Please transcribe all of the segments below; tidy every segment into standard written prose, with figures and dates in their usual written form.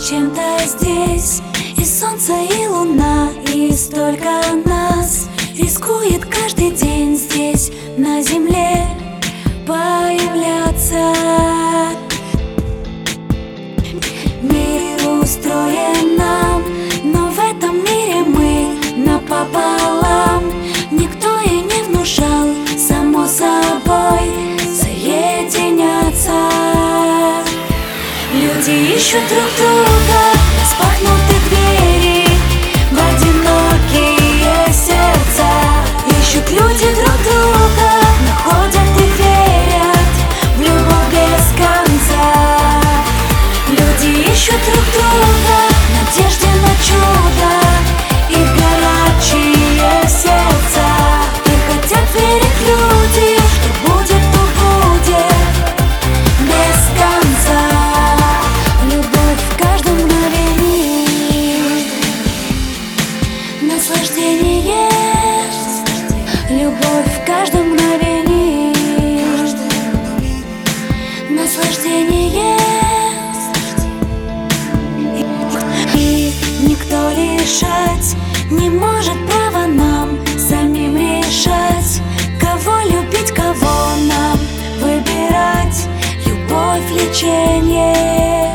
чем-то здесь. И солнце, и луна, и столько нас рискует каждый день здесь, на земле, появляться. Мир устроен нам, но в этом мире мы напополам. Никто и не внушал, само собой, соединяться. Люди ищут друг друга, распахнуты двери в одинокие сердца. Ищут люди друг друга, находят и верят в любовь без конца. Люди ищут друг друга в надежде на чудо и в горячие сердца. И хотят верить люди, что будет, то будет без конца. Любовь в каждом мгновении, наслаждение. Любовь в каждом мгновении, наслаждение. И никто решать не может, право нам самим решать, кого любить, кого нам выбирать. Любовь — лечение.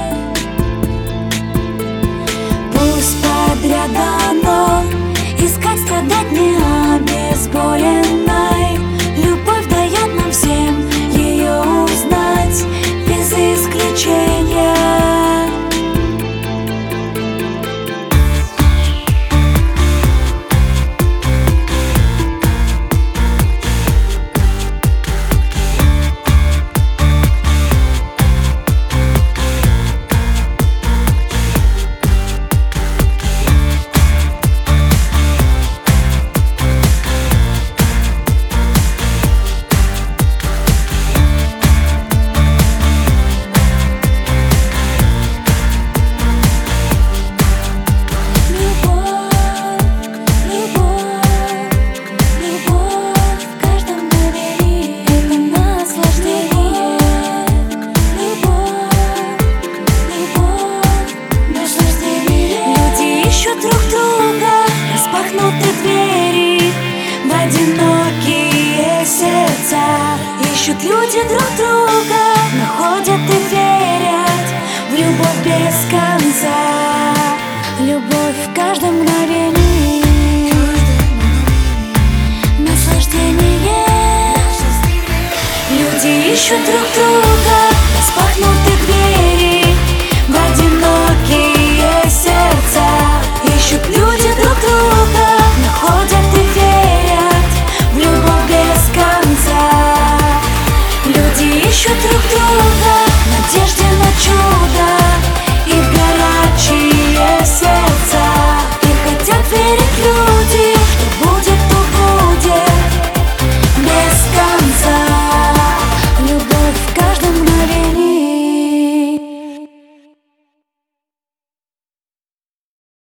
Пусть подряд дано искать, страдать не обезболенной. Любовь дает нам всем ее узнать без исключения. Друг друга, распахнуты двери в одинокие сердца. Ищут люди друг друга, находят и верят в любовь без конца. Любовь в каждом мгновении, наслаждение. Люди ищут друг друга, распахнуты